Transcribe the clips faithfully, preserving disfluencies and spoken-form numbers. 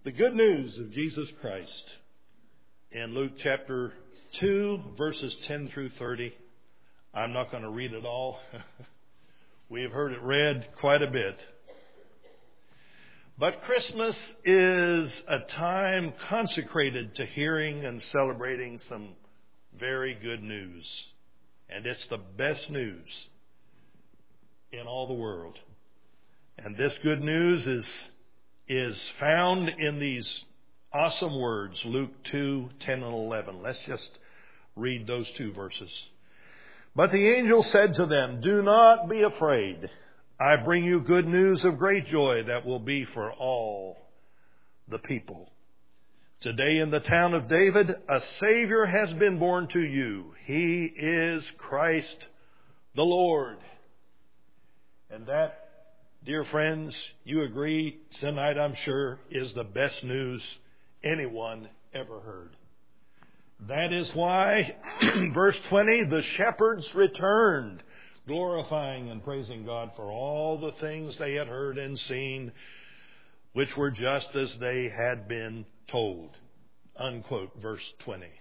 The good news of Jesus Christ in Luke chapter two, verses ten through thirty. I'm not going to read it all. We have heard it read quite a bit. But Christmas is a time consecrated to hearing and celebrating some very good news. And it's the best news in all the world. And this good news is, is found in these awesome words, Luke two, ten and eleven. Let's just read those two verses. But the angel said to them, "Do not be afraid. I bring you good news of great joy that will be for all the people. Today in the town of David, a Savior has been born to you. He is Christ the Lord." And that, dear friends, you agree tonight, I'm sure, is the best news anyone ever heard. That is why, verse twenty, the shepherds returned, glorifying and praising God for all the things they had heard and seen, which were just as they had been told. Unquote, verse twenty.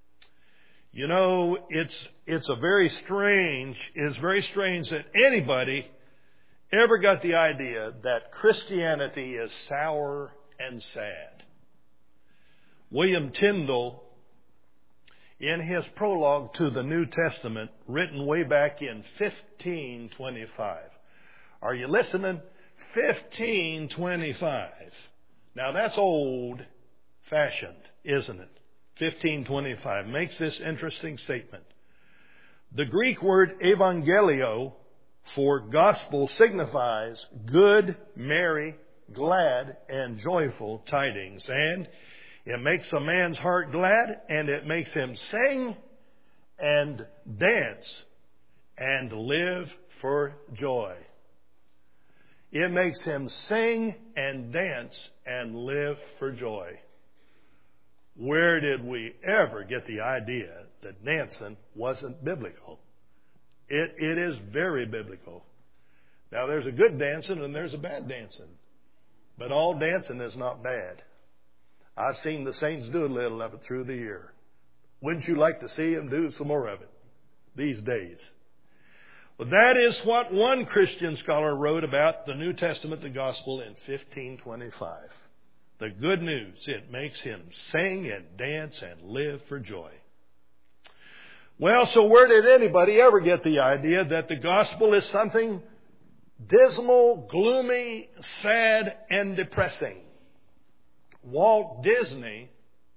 You know, it's it's a very strange, it's very strange that anybody ever got the idea that Christianity is sour and sad. William Tyndale, in his prologue to the New Testament, written way back in fifteen twenty-five. Are you listening? fifteen twenty-five. Now that's old-fashioned, isn't it? fifteen twenty-five makes this interesting statement. The Greek word evangelio for gospel signifies good, merry, glad, and joyful tidings. And it makes a man's heart glad, and it makes him sing and dance and live for joy. It makes him sing and dance and live for joy. Where did we ever get the idea that dancing wasn't biblical? It, it is very biblical. Now, there's a good dancing and there's a bad dancing. But all dancing is not bad. I've seen the saints do a little of it through the year. Wouldn't you like to see them do some more of it these days? Well, that is what one Christian scholar wrote about the New Testament, the Gospel, in fifteen twenty-five. The good news, it makes him sing and dance and live for joy. Well, so where did anybody ever get the idea that the gospel is something dismal, gloomy, sad, and depressing? Walt Disney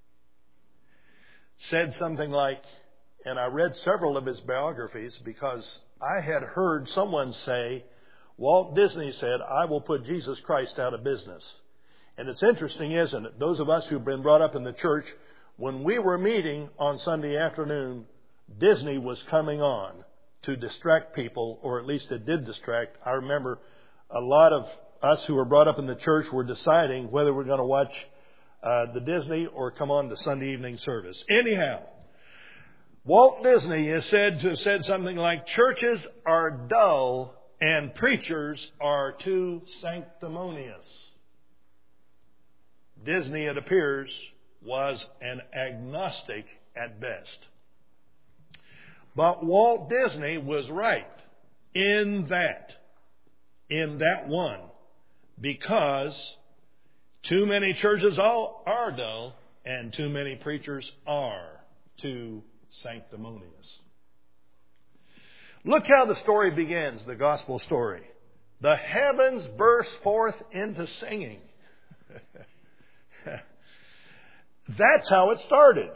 said something like, and I read several of his biographies because I had heard someone say, Walt Disney said, "I will put Jesus Christ out of business." And it's interesting, isn't it? Those of us who've been brought up in the church, when we were meeting on Sunday afternoon, Disney was coming on to distract people, or at least it did distract. I remember a lot of us who were brought up in the church were deciding whether we're going to watch uh, the Disney or come on to Sunday evening service. Anyhow, Walt Disney is said to have said something like, "Churches are dull and preachers are too sanctimonious." Disney, it appears, was an agnostic at best. But Walt Disney was right in that, in that one, because too many churches all are dull and too many preachers are too sanctimonious. Look how the story begins, the gospel story. The heavens burst forth into singing. That's how it started.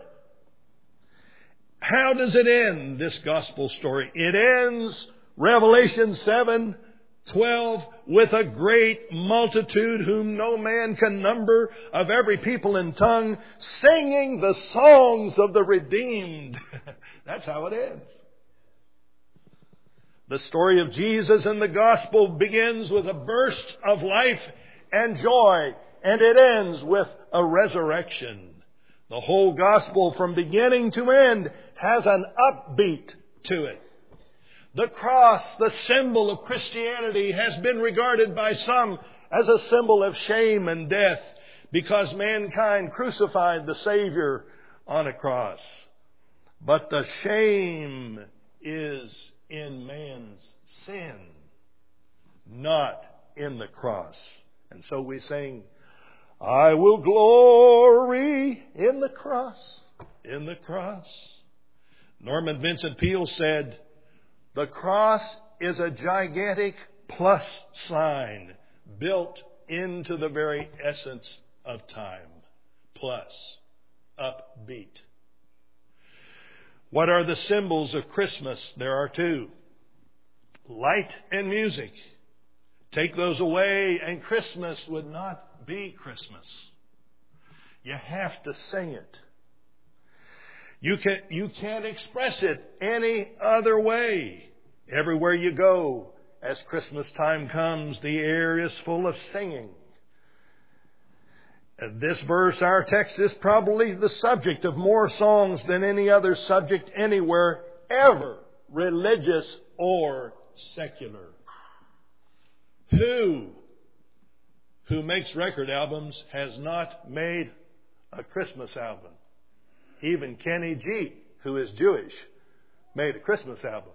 How does it end, this gospel story? It ends, Revelation seven twelve, with a great multitude whom no man can number, of every people and tongue, singing the songs of the redeemed. That's how it ends. The story of Jesus in the gospel begins with a burst of life and joy, and it ends with a resurrection. The whole gospel from beginning to end has an upbeat to it. The cross, the symbol of Christianity, has been regarded by some as a symbol of shame and death. because mankind crucified the Savior on a cross. But the shame is in man's sin, not in the cross. And so we sing, I will glory in the cross, in the cross. Norman Vincent Peale said, the cross is a gigantic plus sign built into the very essence of time. Plus, upbeat. What are the symbols of Christmas? There are two. Light and music. Take those away and Christmas would not be Christmas. You have to sing it. You can, you can't express it any other way. Everywhere you go, as Christmas time comes, the air is full of singing. This verse, our text, is probably the subject of more songs than any other subject anywhere ever, religious or secular. Who, who makes record albums has not made a Christmas album? Even Kenny G, who is Jewish, made a Christmas album.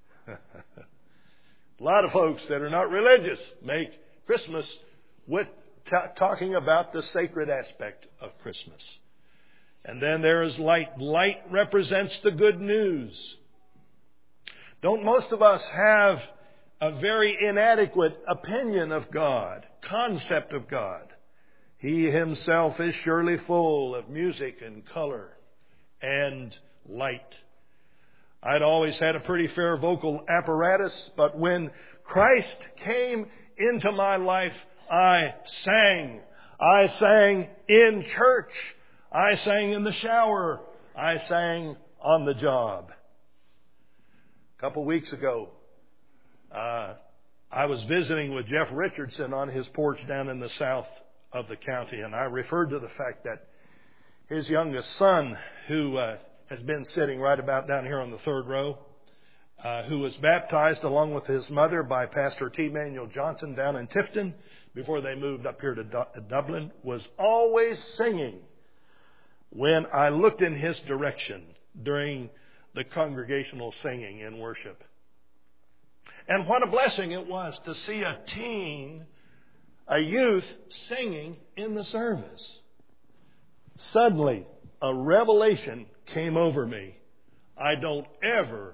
A lot of folks that are not religious make Christmas with t- talking about the sacred aspect of Christmas. And then there is light. Light represents the good news. Don't most of us have a very inadequate opinion of God, concept of God? He himself is surely full of music and color and light. I'd always had a pretty fair vocal apparatus, but when Christ came into my life, I sang. I sang in church. I sang in the shower. I sang on the job. A couple weeks ago, uh, I was visiting with Jeff Richardson on his porch down in the south of the county, and I referred to the fact that his youngest son, who uh, has been sitting right about down here on the third row, uh, who was baptized along with his mother by Pastor T. Manuel Johnson down in Tifton before they moved up here to Du- Dublin, was always singing when I looked in his direction during the congregational singing in worship. And what a blessing it was to see a teen, a youth, singing in the service. Suddenly, a revelation came over me. I don't ever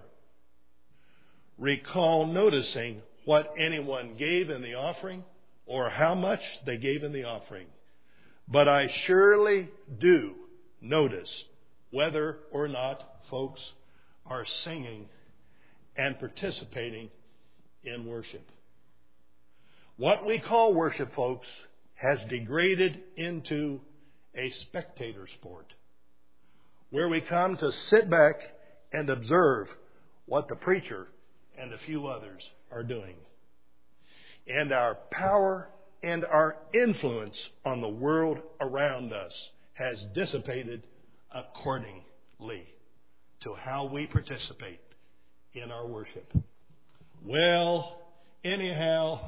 recall noticing what anyone gave in the offering or how much they gave in the offering. But I surely do notice whether or not folks are singing and participating in worship. What we call worship, folks, has degraded into a spectator sport, where we come to sit back and observe what the preacher and a few others are doing. And our power and our influence on the world around us has dissipated accordingly to how we participate in our worship. Well, anyhow,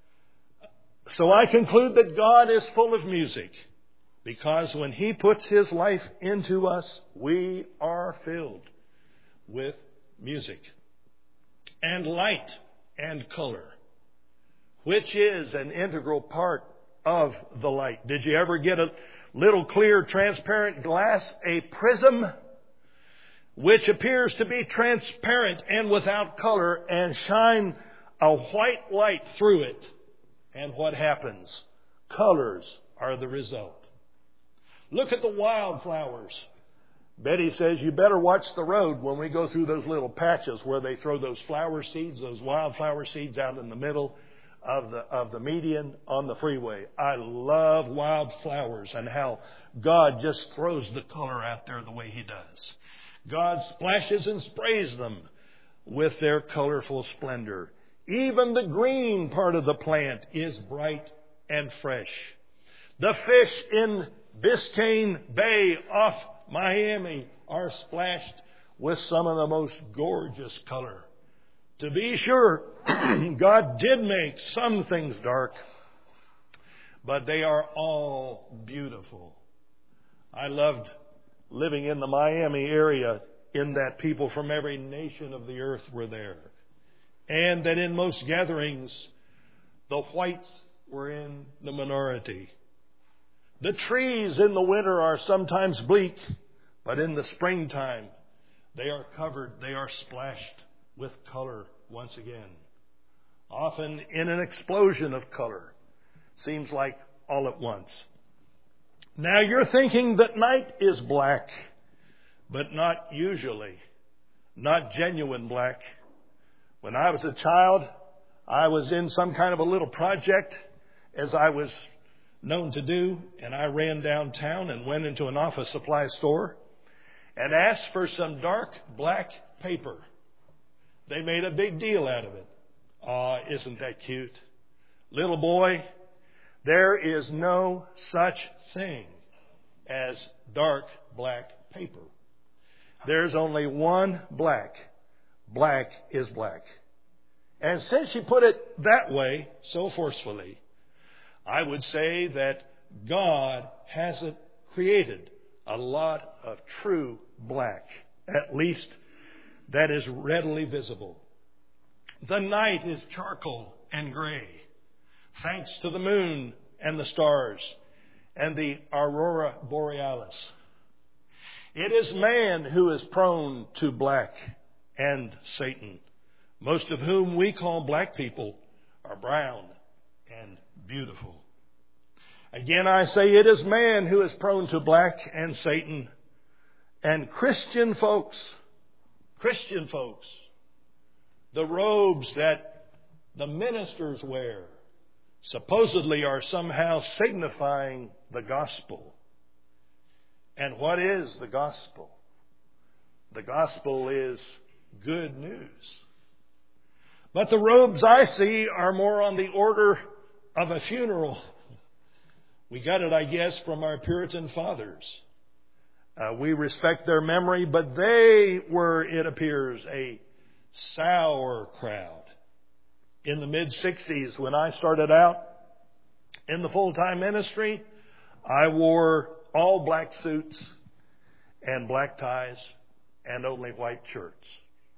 so I conclude that God is full of music, because when He puts His life into us, we are filled with music and light and color, which is an integral part of the light. Did you ever get a little clear, transparent glass, a prism, which appears to be transparent and without color, and shine a white light through it? And what happens? Colors are the result. Look at the wildflowers. Betty says you better watch the road when we go through those little patches where they throw those flower seeds, those wildflower seeds out in the middle of the of the median on the freeway. I love wildflowers and how God just throws the color out there the way He does. God splashes and sprays them with their colorful splendor. Even the green part of the plant is bright and fresh. The fish in Biscayne Bay off Miami are splashed with some of the most gorgeous color. To be sure, God did make some things dark, but they are all beautiful. I loved living in the Miami area in that people from every nation of the earth were there. And that in most gatherings, the whites were in the minority. The trees in the winter are sometimes bleak, but in the springtime, they are covered, they are splashed with color once again. Often in an explosion of color. Seems like all at once. Now you're thinking that night is black, but not usually. Not genuine black. When I was a child, I was in some kind of a little project, as I was known to do, and I ran downtown and went into an office supply store and asked for some dark black paper. They made a big deal out of it. Aw, isn't that cute? Little boy, there is no such thing as dark black paper. There's only one black. Black is black. And since you put it that way, so forcefully, I would say that God hasn't created a lot of true black, at least that is readily visible. The night is charcoal and gray, thanks to the moon and the stars and the aurora borealis. It is man who is prone to black and Satan, most of whom we call black people are brown and beautiful. Again, I say it is man who is prone to black and Satan. And Christian folks, Christian folks, the robes that the ministers wear supposedly are somehow signifying the gospel. And what is the gospel? The gospel is good news. But the robes I see are more on the order of a funeral. We got it, I guess, from our Puritan fathers. Uh, we respect their memory, but they were, it appears, a sour crowd. In the mid-sixties, when I started out in the full-time ministry, I wore all black suits and black ties and only white shirts.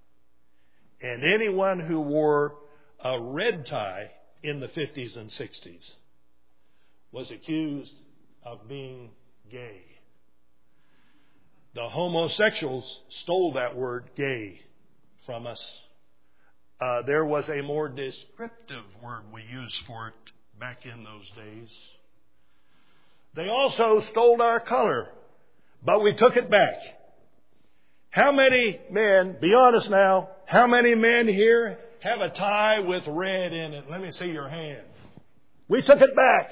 And anyone who wore a red tie in the fifties and sixties was accused of being gay. The homosexuals stole that word gay from us. Uh, there was a more descriptive word we used for it back in those days. They also stole our color, but we took it back. How many men, be honest now, how many men here have a tie with red in it? Let me see your hand. We took it back.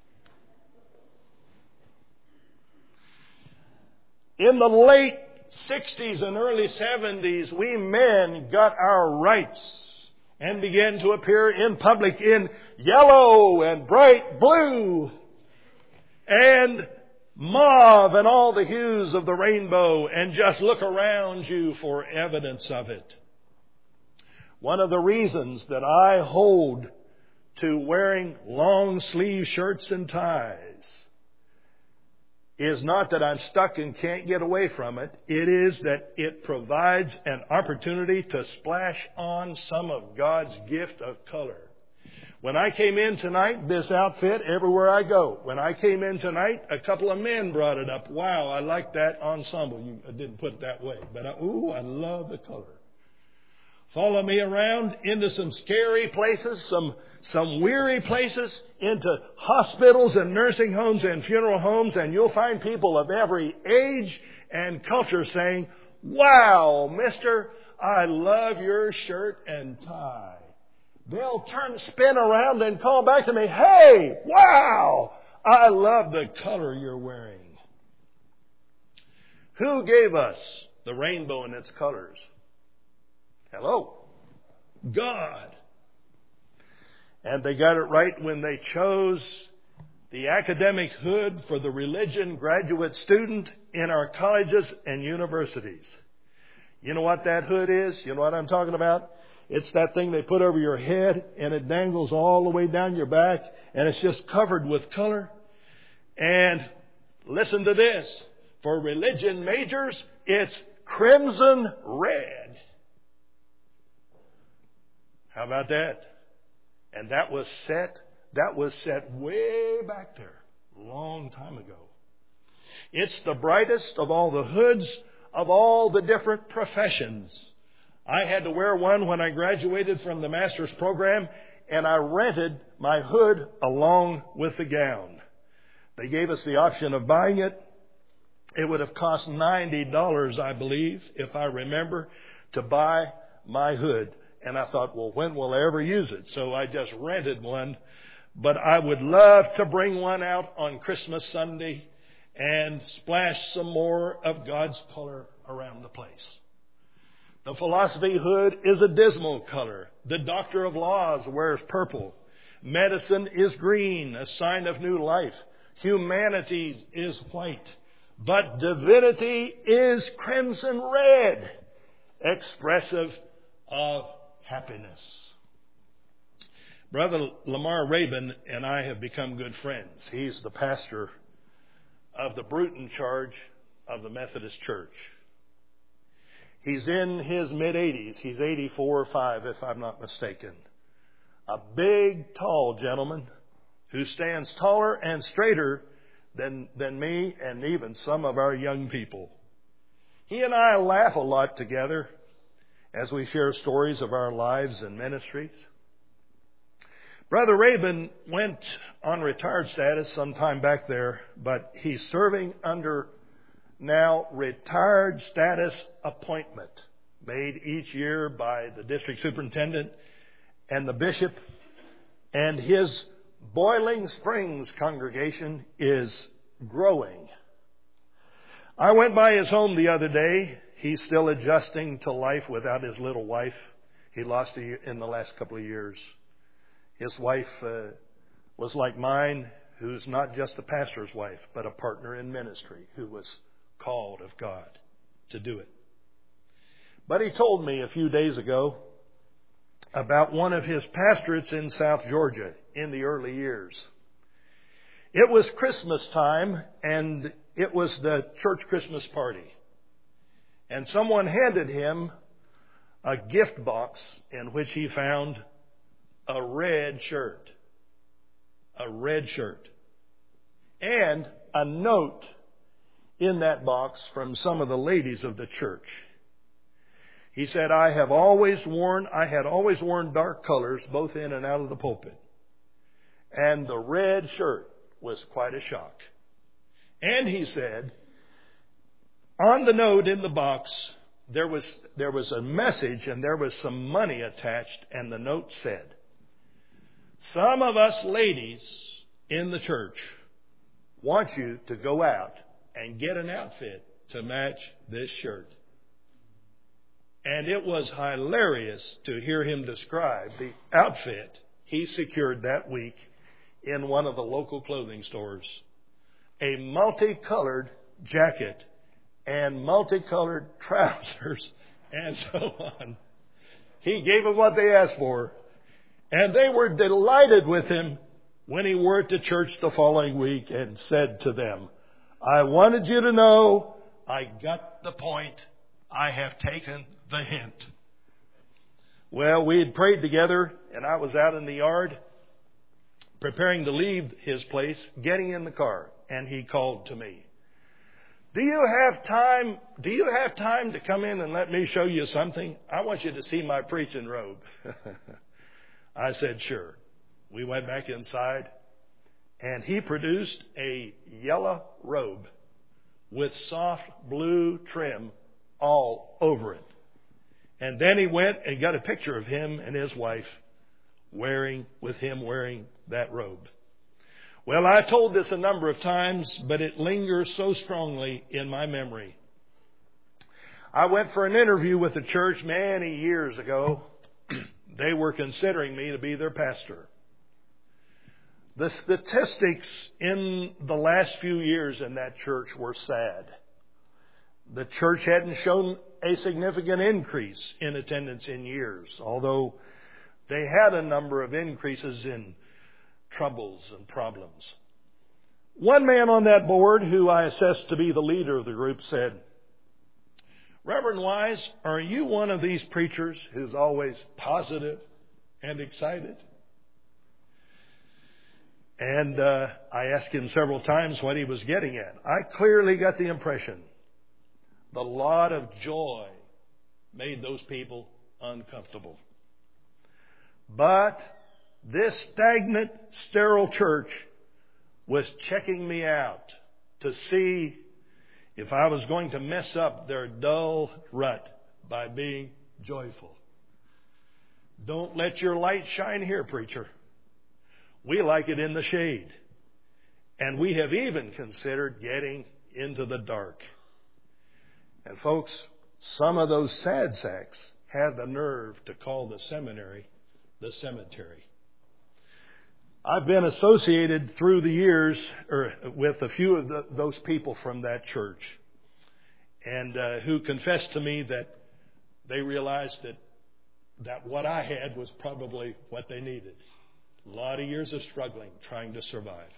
In the late sixties and early seventies, we men got our rights and began to appear in public in yellow and bright blue and mauve and all the hues of the rainbow, and just look around you for evidence of it. One of the reasons that I hold to wearing long sleeve shirts and ties is not that I'm stuck and can't get away from it. It is that it provides an opportunity to splash on some of God's gift of color. When I came in tonight, this outfit, everywhere I go. When I came in tonight, a couple of men brought it up. Wow, I like that ensemble. You I didn't put it that way, but I, ooh, I love the color. Follow me around into some scary places, some some weary places, into hospitals and nursing homes and funeral homes, and you'll find people of every age and culture saying, "Wow, mister, I love your shirt and tie." They'll turn, spin around and call back to me, "Hey, wow, I love the color you're wearing." Who gave us the rainbow in its colors? Hello? God. And they got it right when they chose the academic hood for the religion graduate student in our colleges and universities. You know what that hood is? You know what I'm talking about? It's that thing they put over your head and it dangles all the way down your back and it's just covered with color. And listen to this. For religion majors, it's crimson red. How about that? And that was set, that was set way back there, a long time ago. It's the brightest of all the hoods of all the different professions. I had to wear one when I graduated from the master's program, and I rented my hood along with the gown. They gave us the option of buying it. It would have cost ninety dollars, I believe, if I remember, to buy my hood. And I thought, well, when will I ever use it? So I just rented one. But I would love to bring one out on Christmas Sunday and splash some more of God's color around the place. The philosophy hood is a dismal color. The doctor of laws wears purple. Medicine is green, a sign of new life. Humanities is white. But divinity is crimson red, expressive of happiness. Brother Lamar Rabin and I have become good friends. He's the pastor of the Bruton charge of the Methodist Church. He's in his mid-eighties. He's eighty-four or five, if I'm not mistaken. A big, tall gentleman who stands taller and straighter than, than me and even some of our young people. He and I laugh a lot together as we share stories of our lives and ministries. Brother Rabin went on retired status some time back there, but he's serving under now retired status appointment made each year by the district superintendent and the bishop, and his Boiling Springs congregation is growing. I went by his home the other day. He's still adjusting to life without his little wife. He lost her in the last couple of years. His wife uh, was like mine, who's not just a pastor's wife, but a partner in ministry who was called of God to do it. But he told me a few days ago about one of his pastorates in South Georgia in the early years. It was Christmas time, and it was the church Christmas party. And someone handed him a gift box in which he found a red shirt. A red shirt. And a note in that box from some of the ladies of the church. He said, I have always worn, I had always worn dark colors both in and out of the pulpit. And the red shirt was quite a shock. And he said, on the note in the box, there was, there was a message and there was some money attached, and the note said, some of us ladies in the church want you to go out and get an outfit to match this shirt. And it was hilarious to hear him describe the outfit he secured that week in one of the local clothing stores. A multicolored jacket and multicolored trousers and so on. He gave them what they asked for. And they were delighted with him when he wore it to church the following week and said to them, I wanted you to know I got the point. I have taken the hint. Well, we had prayed together, and I was out in the yard preparing to leave his place, getting in the car, and he called to me. Do you have time? Do you have time to come in and let me show you something? I want you to see my preaching robe. I said, sure. We went back inside, and he produced a yellow robe with soft blue trim all over it. And then he went and got a picture of him and his wife wearing, with him wearing that robe. Well, I told this a number of times, but it lingers so strongly in my memory. I went for an interview with the church many years ago. They were considering me to be their pastor. The statistics in the last few years in that church were sad. The church hadn't shown a significant increase in attendance in years, although they had a number of increases in troubles and problems. One man on that board, who I assessed to be the leader of the group, said, "Reverend Wise, are you one of these preachers who's always positive and excited?" And uh, I asked him several times what he was getting at. I clearly got the impression the lot of joy made those people uncomfortable. But this stagnant, sterile church was checking me out to see if I was going to mess up their dull rut by being joyful. Don't let your light shine here, preacher. We like it in the shade. And we have even considered getting into the dark. And folks, some of those sad sacks had the nerve to call the seminary the cemetery. I've been associated through the years or with a few of the, those people from that church, and uh, who confessed to me that they realized that that what I had was probably what they needed. A lot of years of struggling, trying to survive.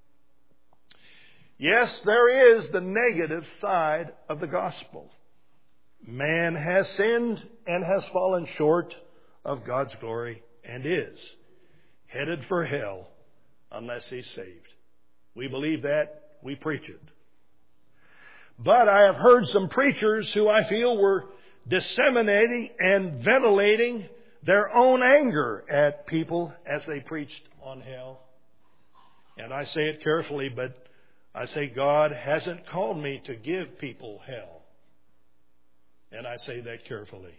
Yes, there is the negative side of the gospel. Man has sinned and has fallen short of God's glory and is headed for hell unless he's saved. We believe that. We preach it. But I have heard some preachers who I feel were disseminating and ventilating their own anger at people as they preached on hell. And I say it carefully, but I say God hasn't called me to give people hell. And I say that carefully.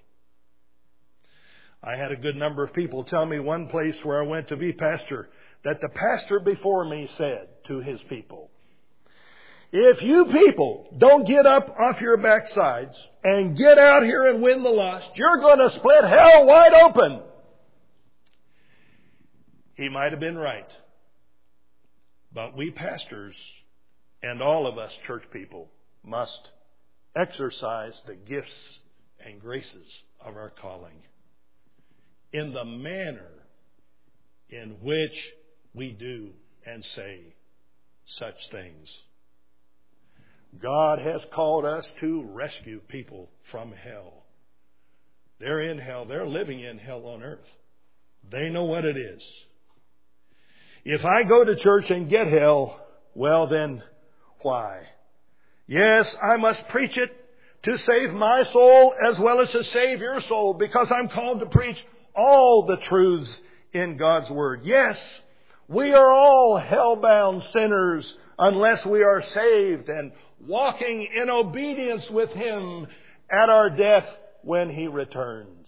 I had a good number of people tell me one place where I went to be pastor that the pastor before me said to his people, "If you people don't get up off your backsides and get out here and win the lost, you're going to split hell wide open." He might have been right. But we pastors and all of us church people must exercise the gifts and graces of our calling in the manner in which we do and say such things. God has called us to rescue people from hell. They're in hell. They're living in hell on earth. They know what it is. If I go to church and get hell, well then, why? Yes, I must preach it to save my soul as well as to save your soul, because I'm called to preach all the truths in God's Word. Yes, we are all hell-bound sinners unless we are saved and walking in obedience with Him at our death when He returns.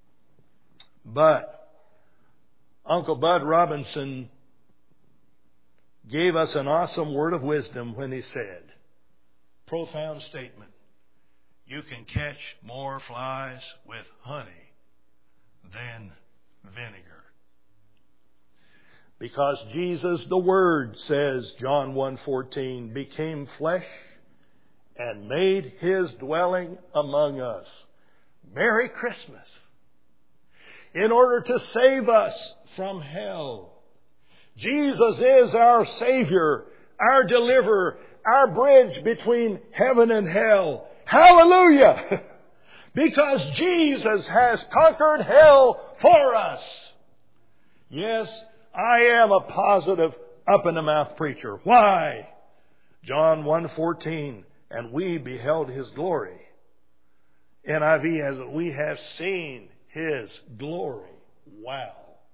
But Uncle Bud Robinson gave us an awesome word of wisdom when he said, profound statement, "You can catch more flies with honey than vinegar." Because Jesus, the Word, says, John one fourteen, became flesh and made His dwelling among us. Merry Christmas. In order to save us from hell. Jesus is our Savior, our deliverer, our bridge between heaven and hell. Hallelujah! Because Jesus has conquered hell for us. Yes, I am a positive, up-in-the-mouth preacher. Why? John one fourteen, and we beheld His glory. N I V has it, we have seen His glory. Wow.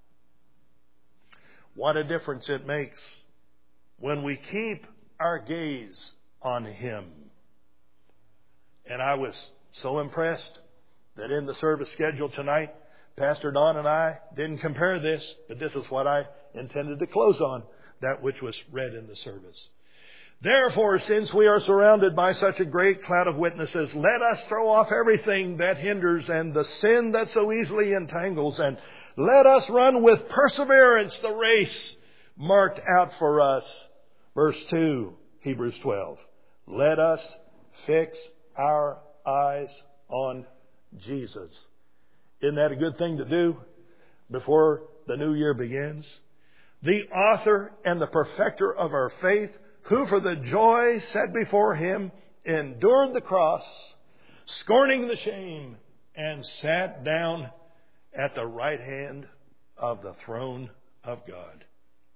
What a difference it makes when we keep our gaze on Him. And I was so impressed that in the service schedule tonight, Pastor Don and I didn't compare this, but this is what I intended to close on, that which was read in the service. Therefore, since we are surrounded by such a great cloud of witnesses, let us throw off everything that hinders and the sin that so easily entangles, and let us run with perseverance the race marked out for us. Verse two, Hebrews twelve. Let us fix our eyes on Jesus. Isn't that a good thing to do before the new year begins? the author and the perfecter of our faith, who for the joy set before him endured the cross, scorning the shame, and sat down at the right hand of the throne of God.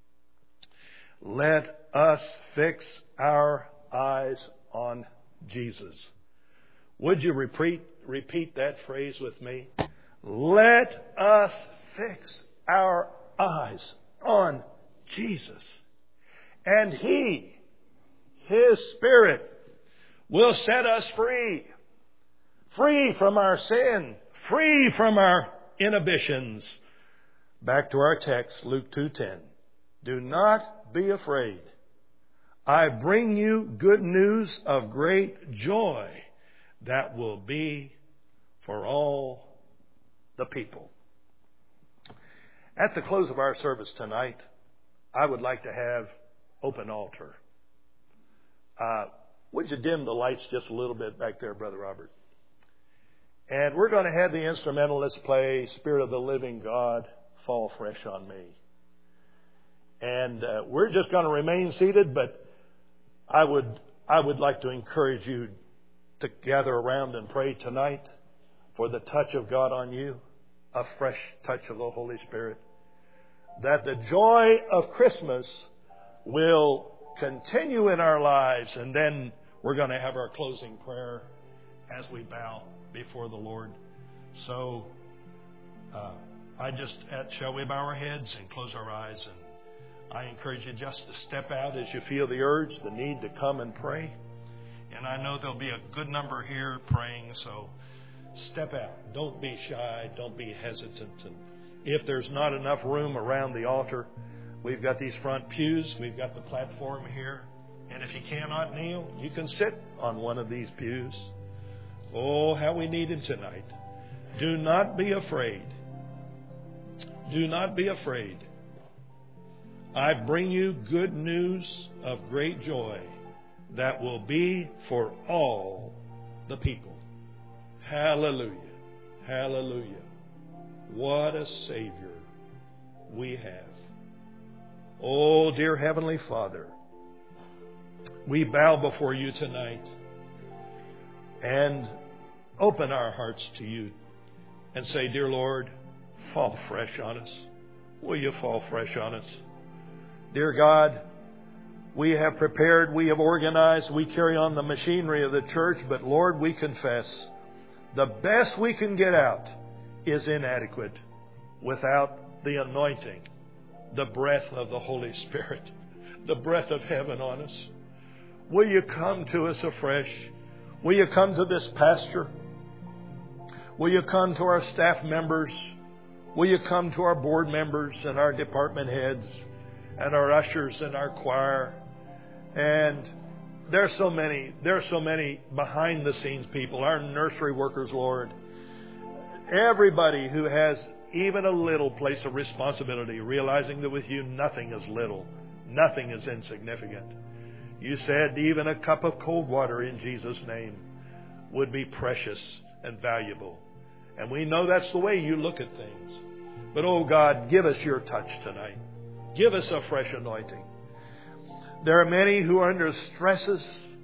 Let us fix our eyes on Jesus. Would you repeat, repeat that phrase with me? Let us fix our eyes on Jesus. And He, His Spirit, will set us free. Free from our sin. Free from our inhibitions. Back to our text, Luke two ten. Do not be afraid. I bring you good news of great joy that will be for all the people. At the close of our service tonight, I would like to have open altar. Uh, would you dim the lights just a little bit back there, Brother Robert? And we're going to have the instrumentalists play Spirit of the Living God, Fall Fresh on Me. And uh, we're just going to remain seated, but I would I would like to encourage you to gather around and pray tonight for the touch of God on you, a fresh touch of the Holy Spirit, that the joy of Christmas will continue in our lives. And then we're going to have our closing prayer as we bow before the Lord. So uh, I just, uh, shall we bow our heads and close our eyes? And I encourage you just to step out as you feel the urge, the need to come and pray. And I know there'll be a good number here praying, so step out. Don't be shy. Don't be hesitant. And if there's not enough room around the altar, we've got these front pews. We've got the platform here. And if you cannot kneel, you can sit on one of these pews. Oh, how we need Him tonight. Do not be afraid. Do not be afraid. I bring you good news of great joy that will be for all the people. Hallelujah. Hallelujah. What a Savior we have. Oh, dear Heavenly Father, we bow before you tonight and open our hearts to you and say, dear Lord, fall fresh on us. Will you fall fresh on us? Dear God, we have prepared, we have organized, we carry on the machinery of the church, but Lord, we confess the best we can get out is inadequate without the anointing, the breath of the Holy Spirit, the breath of heaven on us. Will you come to us afresh? Will you come to this pastor? Will you come to our staff members? Will you come to our board members and our department heads and our ushers and our choir? And there's so many, there's so many behind the scenes people, our nursery workers, Lord. Everybody who has even a little place of responsibility, realizing that with you nothing is little, nothing is insignificant. You said even a cup of cold water in Jesus' name would be precious and valuable. And we know that's the way you look at things. But oh God, give us your touch tonight. Give us a fresh anointing. There are many who are under stresses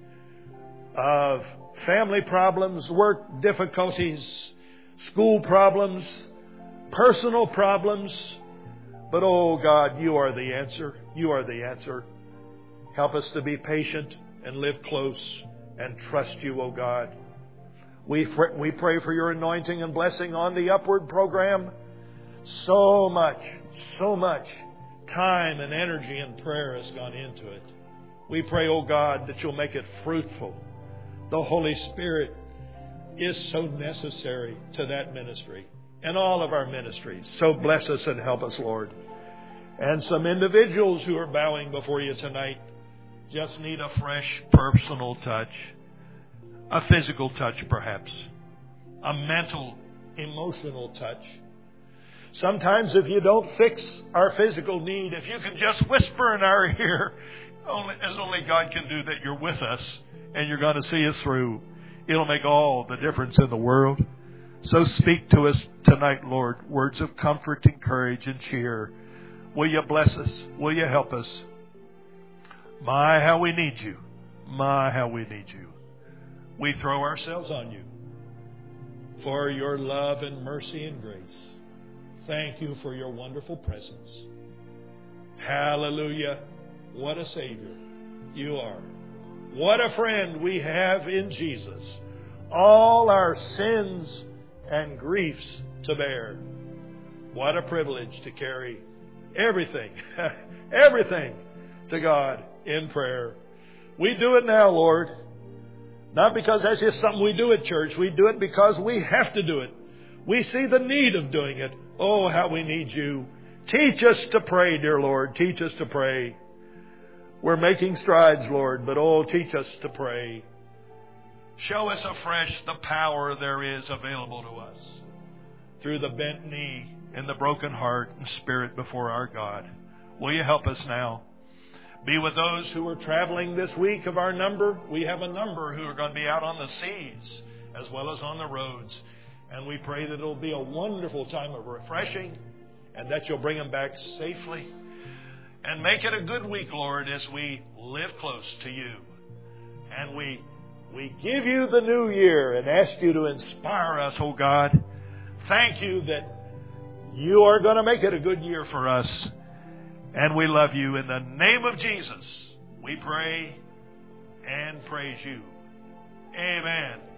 of family problems, work difficulties, school problems, personal problems. But oh God, you are the answer. You are the answer. Help us to be patient and live close and trust you, oh God. We we pray for your anointing and blessing on the Upward program. So much, so much time and energy and prayer has gone into it. We pray, oh God, that you'll make it fruitful. The Holy Spirit is so necessary to that ministry and all of our ministries. So bless us and help us, Lord. And some individuals who are bowing before you tonight just need a fresh personal touch, a physical touch perhaps, a mental, emotional touch. Sometimes if you don't fix our physical need, if you can just whisper in our ear, only, as only God can do, that you're with us and you're going to see us through, it'll make all the difference in the world. So speak to us tonight, Lord, words of comfort and courage and cheer. Will you bless us? Will you help us? My, how we need you. My, how we need you. We throw ourselves on you for your love and mercy and grace. Thank you for your wonderful presence. Hallelujah. What a Savior you are. What a friend we have in Jesus. All our sins and griefs to bear. What a privilege to carry everything, everything to God in prayer. We do it now, Lord. Not because that's just something we do at church. We do it because we have to do it. We see the need of doing it. Oh, how we need you. Teach us to pray, dear Lord. Teach us to pray. We're making strides, Lord, but oh, teach us to pray. Show us afresh the power there is available to us through the bent knee and the broken heart and spirit before our God. Will you help us now? Be with those who are traveling this week of our number. We have a number who are going to be out on the seas as well as on the roads. And we pray that it will be a wonderful time of refreshing and that you'll bring them back safely. And make it a good week, Lord, as we live close to you. And we we give you the new year and ask you to inspire us, oh God. Thank you that you are going to make it a good year for us. And we love you. In the name of Jesus, we pray and praise you. Amen.